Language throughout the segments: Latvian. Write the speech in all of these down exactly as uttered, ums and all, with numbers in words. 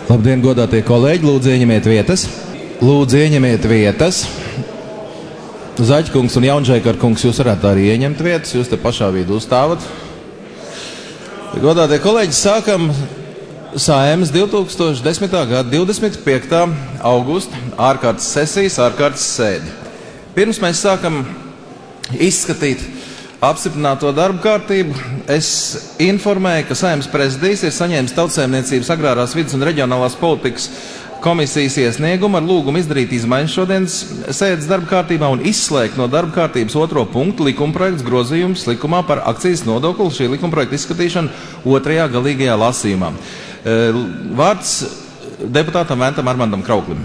Labdien, godātie kolēģi, lūdzu ieņemiet vietas. Lūdzu ieņemiet vietas. Zaķkungs un Jaunžēkarkungs, jūs varētu arī ieņemt vietas, jūs te pašā vidū stāvat. Godātie kolēģi, sākam Saeimas divi tūkstoši desmitā gada divdesmit piektā augusta ārkārtas sesijas ārkārtas sēdi. Pirms mēs sākam izskatīt apstiprināto darbu kārtību, es informēju, ka Saeimas prezidijs ir saņēmis Tautsaimniecības agrārās vides un reģionālās politikas komisijas iesniegumu ar lūgumu izdarīt izmaiņas šodienas sēdes darba kārtībā un izslēgt no darba kārtības otro punktu likumprojekts grozījums likumā par akcijas nodokli, šī likumprojekta izskatīšana otrajā galīgajā lasījumā. Vārds deputātam Ventam Armandam Krauklim.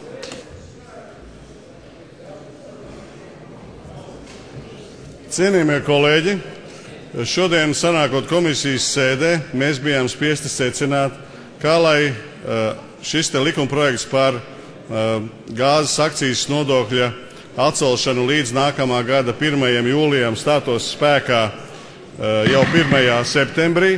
Cienījamie kolēģi, šodien sanākot komisijas sēdē, mēs bijām spiesti secināt, kā lai šis te likumprojekts par gāzes akcijas nodokļa atcelšanu līdz nākamā gada pirmajam jūlijam stātos spēkā jau pirmajā septembrī.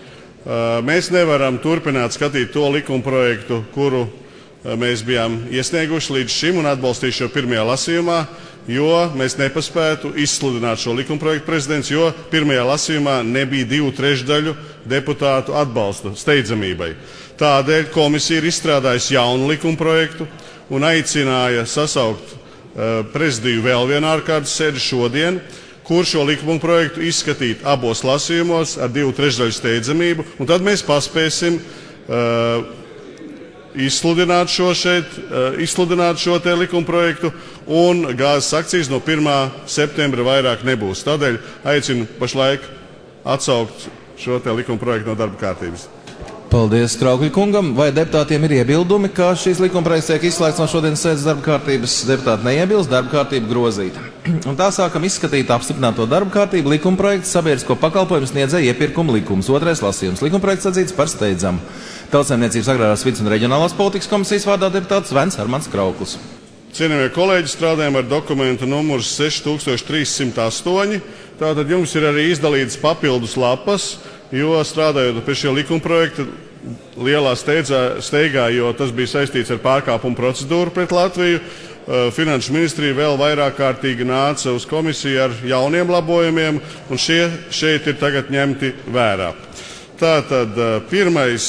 Mēs nevaram turpināt skatīt to likumprojektu, kuru mēs bijām iesnieguši līdz šim un atbalstīt šo pirmajā lasījumā, jo mēs nepaspētu izsludināt šo likumprojektu prezidents, jo pirmajā lasījumā nebija divu trešdaļu deputātu atbalsta steidzamībai. Tādēļ komisija ir izstrādājusi jaunu likumprojektu un aicināja sasaukt uh, prezidiju vēl vienu ārkārtas sēdi šodien, kur šo likumprojektu izskatīt abos lasījumos ar divu trešdaļu steidzamību, un tad mēs paspēsim uh, izsludināt šo šeit, uh, izsludināt šo te likumprojektu, un gāzes akcijas no pirmā septembra vairāk nebūs. Tādēļ aicinu pašlaik atsaukt šo te likumprojektu no darba kārtības. Paldies Kraukļa kungam. Vai deputātiem ir iebildumi, ka šīs likumprojekts tiek izslēgts no šodienas sēdes darba kārtības? Deputāti neiebilst, darba kārtība grozīta. Un tā sākam izskatīt apstiprināto darba kārtību likumprojekts sabiedrisko pakalpojumu sniedzēju iepirkumu likums. Otrais lasījums. Likumprojekts atzīts par steidzamu. Tautsaimniecības agrārās vides un reģionālās politikas komisijas vārdā deputāts Vents Armands Krauklis. Cienījamie kolēģi, strādājam ar dokumentu numurs seši tūkstoši trīs simti astoņi. Tātad jums ir arī izdalītas papildus lapas, jo strādājot pie šī likumprojekta lielā steidzā, steigā, jo tas bija saistīts ar pārkāpumu procedūru pret Latviju, Finanšu ministrija vēl vairāk kārtīgi nāca uz komisiju ar jauniem labojumiem, un šie šeit ir tagad ņemti vērā. Tātad pirmais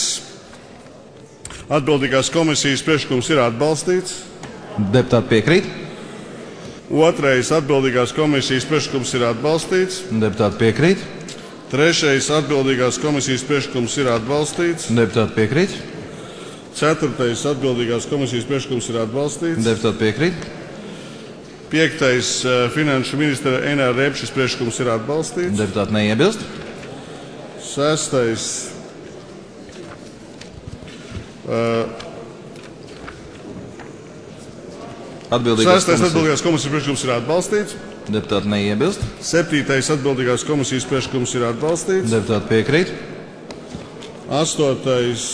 atbildīgās komisijas priekšlikums ir atbalstīts. Deputāti piekrīt. Otrais atbildīgās komisijas priekšlikums ir atbalstīts. Deputāti piekrīt. Trešais atbildīgās komisijas priekšlikums ir atbalstīts. Deputāti piekrīt. Ceturtais atbildīgās komisijas priekšlikums ir atbalstīts. Deputāti piekrīt. Piektais finanšu ministra Enāra Repšas priekšlikums ir atbalstīts. Deputāti neiebilst. Sestais uh, Atbildīgās Sestais atbildīgās komisijas priekšlikums ir atbalstīts. Deputāti neiebilst. Septītais atbildīgās komisijas priekšlikums ir atbalstīts. Deputāti piekrīt. Astotais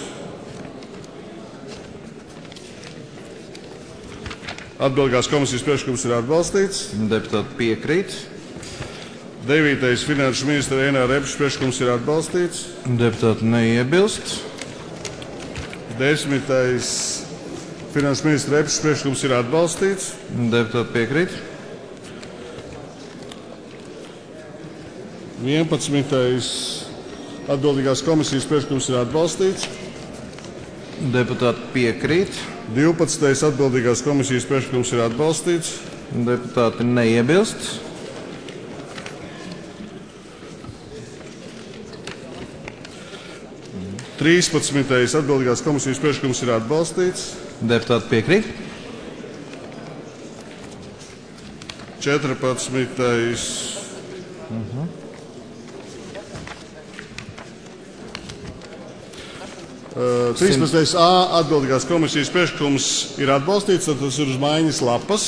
atbildīgās komisijas priekšlikums ir atbalstīts. Deputāti piekrīt. Devītais finanšu ministra Enāra Repšas priekšlikums ir atbalstīts. Deputāti neiebilst. Desmitais finanšu ministra Repšas priekšlikums ir atbalstīts. Deputāti piekrīt. vienpadsmitais atbildīgās komisijas priekšlikums ir atbalstīts. Deputāti piekrīt. divpadsmitais atbildīgās komisijas priekšlikums ir atbalstīts. Deputāti neiebilst. trīspadsmitais atbildīgās komisijas priekšlikums ir atbalstīts. Deputāti piekrīt. četrpadsmitais Uh-huh. Uh, trīspadsmitais A atbildīgās komisijas priekšlikums ir atbalstīts, tad tas ir uz maiņas lapas.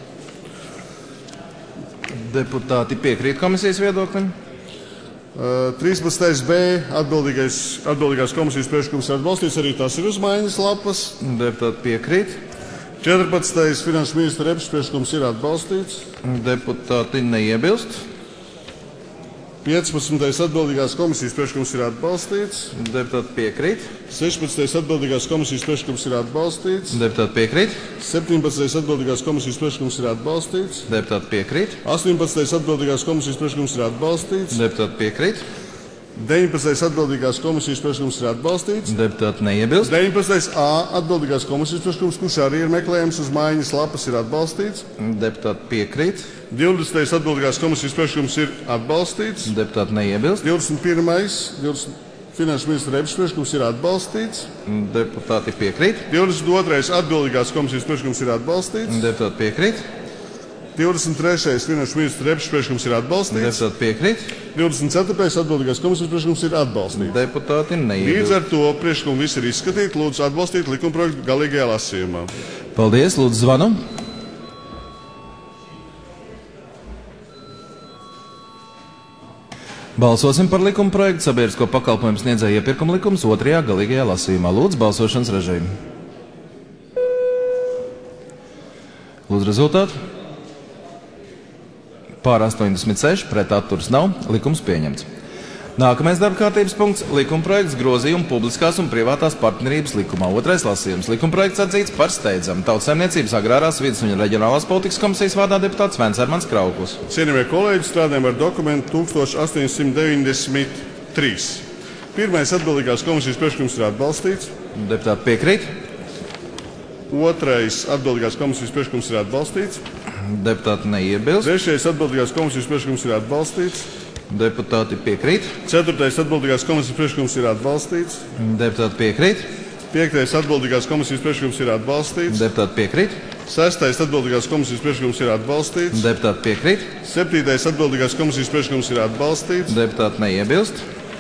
Deputāti piekrīt komisijas viedoklim. Uh, trīspadsmitais B atbildīgās komisijas priekšlikums ir atbalstīts, arī tas ir uz maiņas lapas. Deputāti piekrīt. četrpadsmitais finanšu ministra Repšas priekšlikums ir atbalstīts. Deputāti neiebilst. piecpadsmitais atbildīgās komisijas priekšlikums ir atbalstīts. Deputāti piekrīt. sešpadsmitais atbildīgās komisijas priekšlikums ir atbalstīts. Deputāti piekrīt. septiņpadsmitais atbildīgās komisijas priekšlikums ir atbalstīts. Deputāti piekrīt. astoņpadsmitais atbildīgās komisijas priekšlikums ir atbalstīts. Deputāti piekrīt. deviņpadsmitais atbildīgās komisijas priekšlikums ir atbalstīts. Deputāti neiebilst. deviņpadsmitais A atbildīgās komisijas priekšlikums, kurš arī ir meklējams uz mājiņas lapas, ir atbalstīts. Deputāti piekrīt. divdesmitais atbildīgās komisijas priekšlikums ir atbalstīts. Deputāti neiebilst. divdesmit pirmais Finanšu ministra Repšs priekšlikums ir atbalstīts. Deputāti piekrīt. divdesmit otrais atbildīgās komisijas priekšlikums ir atbalstīts. Deputāti piekrīt. divdesmit trešais Finanšu ministra Repšs priekšlikums ir atbalstīts. Deputāti piekrīt. divdesmit ceturtais atbildīgās komisijas priekšlikums ir atbalstīts. Deputāti Līdz neiebilst. ar to priekšlikumi visi ir izskatīti. Lūdzu atbalstīt likumprojektu galīgajā lasījumā. Paldies, lūdzu zvanu. Balsosim par likuma projektu sabiedrisko pakalpojumu sniedzēju iepirkuma likums otrajā galīgajā lasījumā. Lūdzu balsošanas režīmu. Lūdzu rezultātu. Pār astoņdesmit seši, pret atturas nav, likums pieņemts. Nākamais darba kārtības punkts - likumprojekts grozījuma publiskās un privātās partnerības likumā. Otrais lasījums. Likumprojekts atzīts par steidzamu. Tautsaimniecības agrārās vides un reģionālās politikas komisijas vārdā deputāts Svēns Armands Krauklis. Cienījamie kolēģi, strādājam ar dokumentu tūkstoš astoņsimt deviņdesmit trīs. Pirmais atbildīgās komisijas priekšlikums ir atbalstīts. Deputāti piekrīt. Otrais atbildīgās komisijas priekšlikums ir atbalstīts. Deputāti neiebilst. Trešais atbildīgās komisijas priekšlikums ir atbalstīts. Deputāti piekrīt. Ceturtais atbildīgās komisijas priekšlikums ir atbalstīts. Deputāti piekrīt. Piektais atbildīgās komisijas priekšlikums ir atbalstīts. Deputāti piekrīt. Sestais atbildīgās komisijas priekšlikums ir atbalstīts. Deputāti piekrīt. Septītais atbildīgās komisijas priekšlikums ir atbalstīts. Deputāti neiebilst.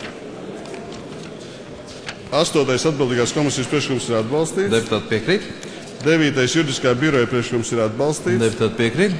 Astotais atbildīgās komisijas priekšlikums ir atbalstīts. Deputāti piekrīt. Devītais juridiskā biroja priekšlikums ir atbalstīts. Deputāti piekrīt.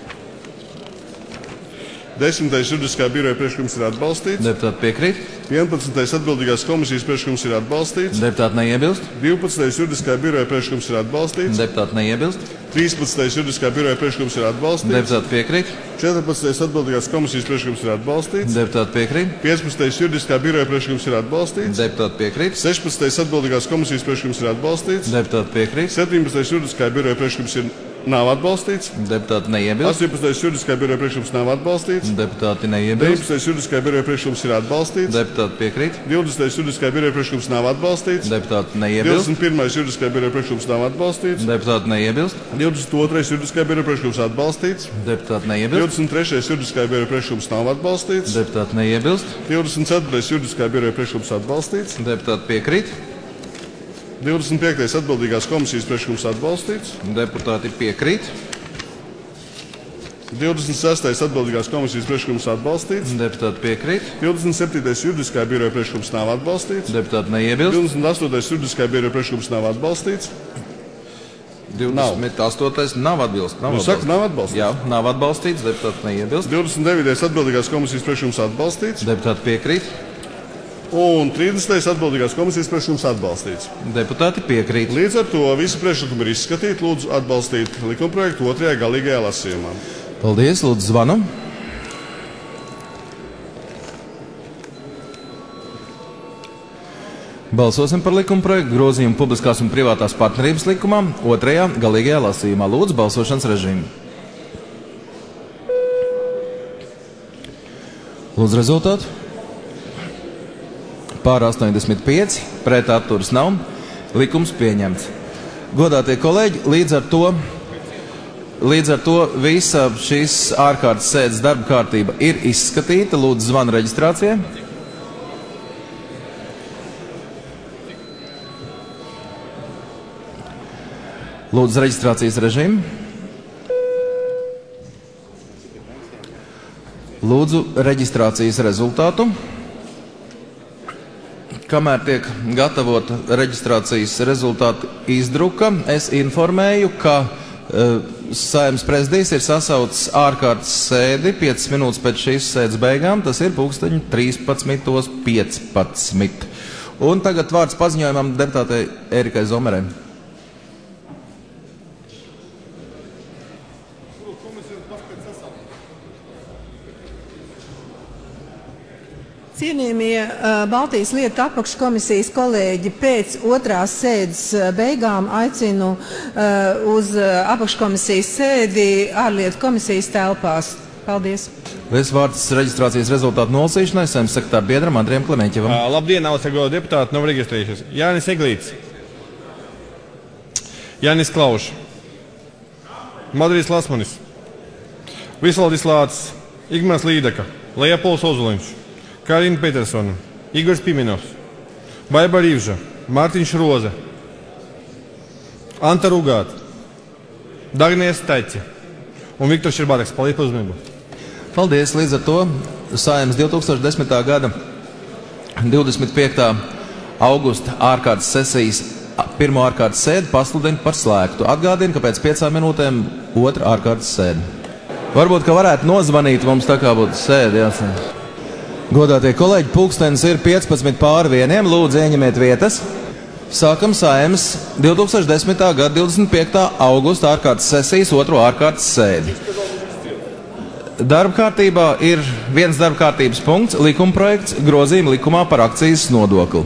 Desmitais juridiskā biroja priekšlikums ir atbalstīts. Deputāti piekrīt. vienpadsmitais atbildīgās komisijas priekšlikums ir atbalstīts. Deputāti neiebilst. divpadsmitais juridiskā biroja priekšlikums ir atbalstīts. Deputāti neiebilst. trīspadsmitais juridiskā biroja priekšlikums ir atbalstīts. Deputāti piekrīt. četrpadsmitais atbildīgās komisijas priekšlikums ir atbalstīts. Deputāti piekrīt. piecpadsmitais juridiskā biroja priekšlikums ir atbalstīts. Deputāti piekrīt. sešpadsmitais atbildīgās komisijas priekšlikums ir atbalstīts. Deputāti piekrīt. septiņpadsmitais juridiskā biroja priekšlikums ir nav atbalstīts. Deputāti neiebilst. astoņpadsmitais juridiskā biroja priekšlikums nav atbalstīts. Deputāti neiebilst. deviņpadsmitais juridiskā biroja priekšlikums ir atbalstīts. Deputāti piekrīt. divdesmitais juridiskā biroja priekšlikums nav atbalstīts. Deputāti neiebilst. divdesmit pirmais juridiskā biroja priekšlikums nav atbalstīts. Deputāti neiebilst. divdesmit otrais juridiskā biroja priekšlikums atbalstīts. Deputāti neiebilst. divdesmit trešais juridiskā biroja priekšlikums nav atbalstīts. Deputāti neiebilst. divdesmit ceturtais juridiskā biroja priekšlikums atbalstīts. Deputāti piekrīt. divdesmit piektais atbildīgās komisijas priekšlikums atbalstīts. Deputāti piekrīt. divdesmit sestais atbildīgās komisijas priekšlikums atbalstīts. Deputāti piekrīt. divdesmit septītais juridiskā biroja priekšlikums nav atbalstīts. Deputāti neiebilst. divdesmit astotais juridiskā biroja priekšlikums nav atbalstīts. divdesmit astotais nav atbilst. Nav Jūs sakat, nav atbalstīts? Jā, nav atbalstīts. Deputāti neiebilst. divdesmit devītais atbildīgās komisijas priekšlikums atbalstīts. Deputāti piekrīt. Un trīsdesmitais atbildīgās komisijas priekšlikums atbalstīts. Deputāti piekrīt. Līdz ar to visi priekšlikumi ir izskatīti. Lūdzu atbalstīt likumprojektu otrajā galīgajā lasījumā. Paldies, lūdzu zvanu. Balsosim par likuma projektu grozījumu publiskās un privātās partnerības likumā otrajā galīgajā lasījumā. Lūdzu balsošanas režīmu. Lūdzu rezultātu. Pār astoņdesmit pieci, pret atturas nav, likums pieņemts. Godātie kolēģi, līdz ar to, līdz ar to visa šīs ārkārtas sēdes darba kārtība ir izskatīta. Lūdzu zvanu reģistrācijai. Lūdzu reģistrācijas režīmu. Lūdzu reģistrācijas rezultātu. Kamēr tiek gatavota reģistrācijas rezultātu izdruka, es informēju, ka uh, Saeimas prezidijs ir sasaucis ārkārtas sēdi piecas minūtes pēc šīs sēdes beigām. Tas ir pulksteņi trīspadsmit piecpadsmit. Un tagad vārds paziņojumam deputātei Ērikai Zomerei. Cienījamie Baltijas lietu apakškomisijas kolēģi, pēc otrās sēdes beigām aicinu uz apakškomisijas sēdi ārlietu komisijas telpās. Paldies! Liels vārds reģistrācijas rezultātu nolasīšanai Saeimas sekretāra biedram Andrijam Klemeņķevam. Uh, labdien, Austrāgo deputāti, nav reģistrējušies. Jānis Eglīts, Jānis Klauš, Madrīs Lasmanis, Visvaldis Lācis, Igmārs Līdaka, Leopolds Ozuliņš, Karina Petersona, Igors Pimenovs, Baiba Rīvža, Mārtiņš Roze, Anta Rugāta, Dagnijas Taķe un Viktors Širbareks. Paldies par uzmanību. Paldies! Līdz ar to Saeimas divi tūkstoši desmitā gada divdesmit piektā augusta ārkārtas sesijas pirmo ārkārtas sēdi pasludina par slēgtu. Atgādinu, ka pēc piecām minūtēm otra ārkārtas sēdi. Varbūt, ka varētu nozvanīt mums tā kā būtu sēdi. Jāsaka. Godātie kolēģi, pulkstenis ir piecpadsmit pāri vieniem. Lūdzu, ieņemiet vietas. Sākam Saeimas divi tūkstoši desmitā gada divdesmit piektā augusta ārkārtas sesijas otro ārkārtas sēdi. Darba kārtībā ir viens darba kārtības punkts - likumprojekts grozījuma likumā par akcijas nodokli.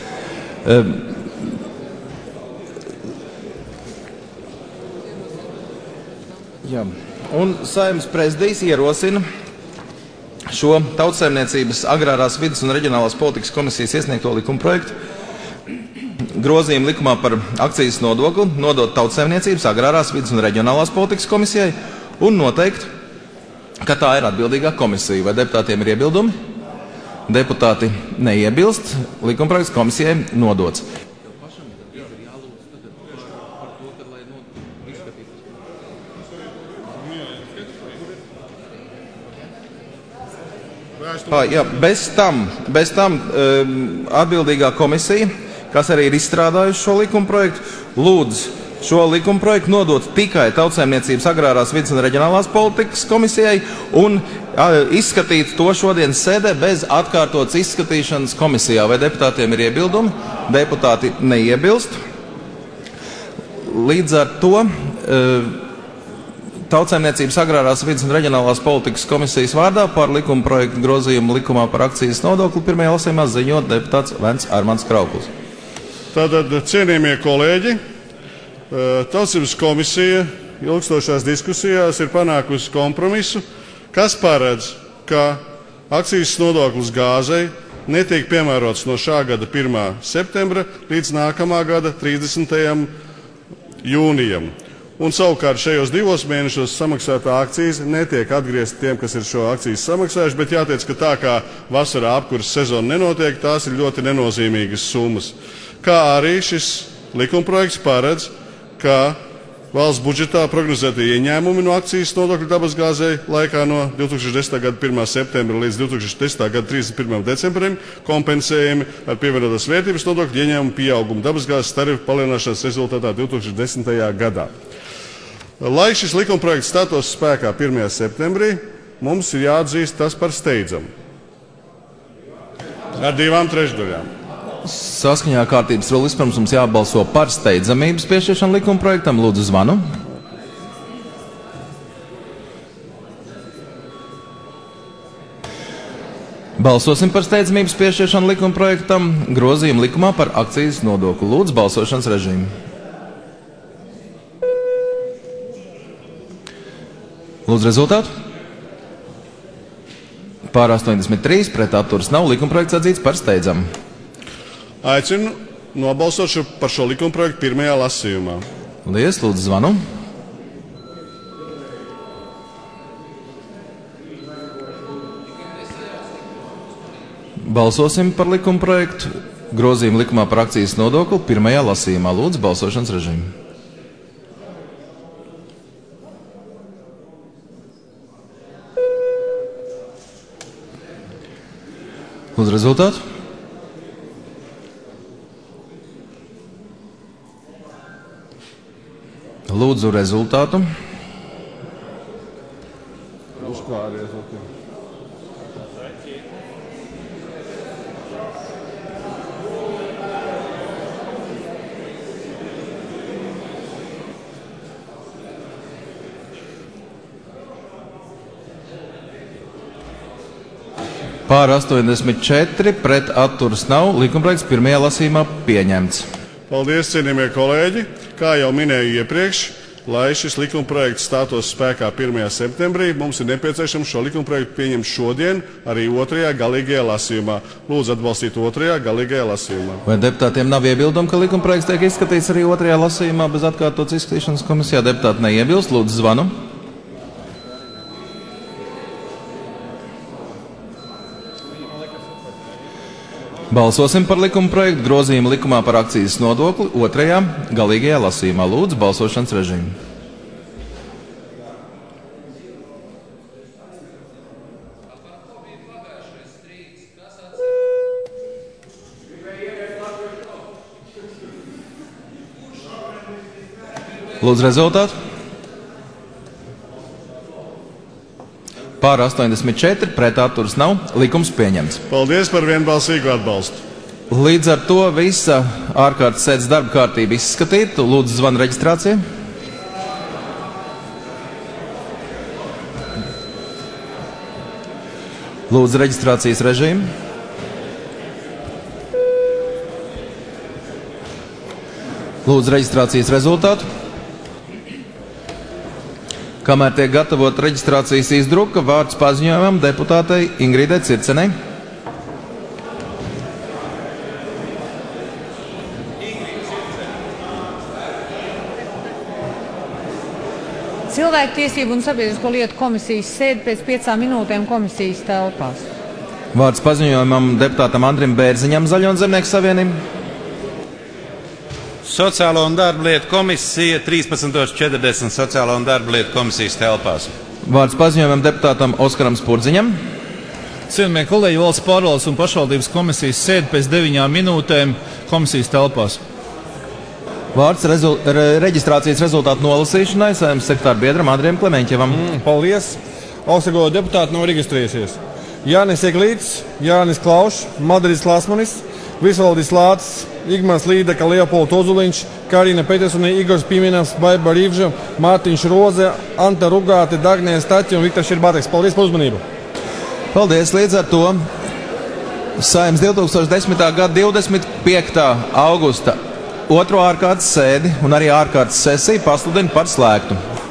Jā. Un Saeimas prezidijs ierosina šo Tautsaimniecības agrārās vides un reģionālās politikas komisijas iesniegto likumprojektu grozījumu likumā par akcijas nodokli nodot Tautsaimniecības agrārās vides un reģionālās politikas komisijai un noteikt, ka tā ir atbildīgā komisija. Vai deputātiem ir iebildumi? Deputāti neiebilst. Likumprojekts komisijai nodots. Pā, jā, bez tam, bez tam um, atbildīgā komisija, kas arī ir izstrādājusi šo likumprojektu, lūdz šo likumprojektu nodot tikai Tautsaimniecības agrārās vides un reģionālās politikas komisijai un a, izskatīt to šodienas sēdē bez atkārtotas izskatīšanas komisijā. Vai deputātiem ir iebildumi? Deputāti neiebilst. Līdz ar to e, Tautsaimniecības agrārās vides un reģionālās politikas komisijas vārdā par likumprojektu grozījumu likumā par akcijas nodokli pirmajā lasījumā ziņot deputāts Vents Armands Krauklis. Tātad, cienījamie kolēģi, Tautsaimniecības komisija ilgstošās diskusijās ir panākusi kompromisu, kas paredz, ka akcijas nodoklis gāzei netiek piemērots no šā gada pirmā septembra līdz nākamā gada trīsdesmitajam jūnijam. Un savukārt šajos divos mēnešos samaksātā akcijas netiek atgriezta tiem, kas ir šo akcijas samaksājuši, bet jāteic, ka tā kā vasarā apkuras sezona nenotiek, tās ir ļoti nenozīmīgas summas. Kā arī šis likumprojekts paredz, ka valsts budžetā prognozētie ieņēmumi no akcijas nodokļa dabasgāzei laikā no divi tūkstoši desmitā gada pirmā septembra līdz divi tūkstoši desmitā gada trīsdesmit pirmajam decembrim kompensējami ar pievienotās vērtības nodokļu ieņēmumu pieaugumu dabasgāzes tarifu palielināšanas rezultātā divi tūkstoši desmitajā gadā. Lai šis likumprojekts stātos spēkā pirmajā septembrī, mums ir jāatzīst tas par steidzamu. Ar divām trešdaļām. Saskaņā kārtības vēl vispirms mums jābalso par steidzamības piešķiršanu likumprojektam. Lūdzu, zvanu. Balsosim par steidzamības piešķiršanu likumprojektam grozījumu likumā par akcijas nodokli. Lūdzu, balsošanas režīmu. Lūdzu, rezultātu. Pār astoņdesmit trīs, pret atturas nav, likumprojekts atzīts par steidzamu. Aicinu nobalsot par šo likumprojektu pirmajā lasījumā. Lies, lūdzu, zvanu. Balsosim par likumprojektu grozījumu likumā par akcijas nodokli pirmajā lasījumā. Lūdzu, balsošanas režīmu. Lūdzu, rezultātu. Lūdzu, rezultātu. Pār astoņdesmit četri, pret atturas nav. Likumprojekts pirmajā lasījumā pieņemts. Paldies, cienījamie kolēģi! Kā jau minēju iepriekš, lai šis likumprojekts stātos spēkā pirmajā septembrī, mums ir nepieciešams šo likumprojektu pieņemt šodien, arī otrajā galīgajā lasījumā. Lūdzu atbalstīt otrajā galīgajā lasījumā. Vai deputātiem nav iebildumu, ka likumprojekts tiek izskatīts arī otrajā lasījumā bez atkārtotas izskatīšanas komisijā? Deputāti neiebilst, lūdzu zvanu. Balsosim par likuma projektu grozījumu likumā par akcijas nodokli otrajā galīgajā lasījumā. Lūdzu, balsošanas režīmu. Lūdzu, rezultātu. Pār astoņdesmit četri, pret atturas nav. Likums pieņemts. Paldies par vienbalsīgu atbalstu. Līdz ar to visa ārkārtas sēdes darba kārtība izskatīta. Lūdzu, zvanu reģistrācija. Lūdzu, reģistrācijas režīmu. Lūdzu, reģistrācijas rezultātu. Kamēr tiek gatavot reģistrācijas izdruka, vārds paziņojumam deputātei Ingridai Circenei. Cilvēktiesību un sabiedrisko lietu komisijas sēde pēc piecām minūtēm komisijas telpās. Vārds paziņojumam deputātam Andrim Bērziņam, Zaļo un Zemnieku savienību. Sociālo un darba lietu komisija trīspadsmit četrdesmit Sociālo un darba lietu komisijas telpās. Vārds paziņojumam deputātam Oskaram Spurdziņam. Cienījamie kolēģi, valsts pārvaldes un pašvaldības komisijas sēde pēc deviņām minūtēm komisijas telpās. Vārds rezul re reģistrācijas rezultātu nolasīšanai Saeimas sekretāra biedram Andriem Klemeņķevam. Mm, paldies! Augstāko deputātu nav reģistrējusies. Jānis Eglītis, Jānis Klaušs, Madridis Lasmanis, Visvaldis Lācis, Igmans Līdeka, Leopolds Ozuliņš, Karina Petersone, Igors Pīmienas, Baiba Rīvža, Mārtiņš Roze, Anta Rugāte, Dagnija Staķi un Viktors Širbateks. Paldies par uzmanību! Paldies! Līdz ar to Saeimas divi tūkstoši desmitā gada divdesmit piektā augusta otro ārkārtas sēdi un arī ārkārtas sesiju pasludina par slēgtu.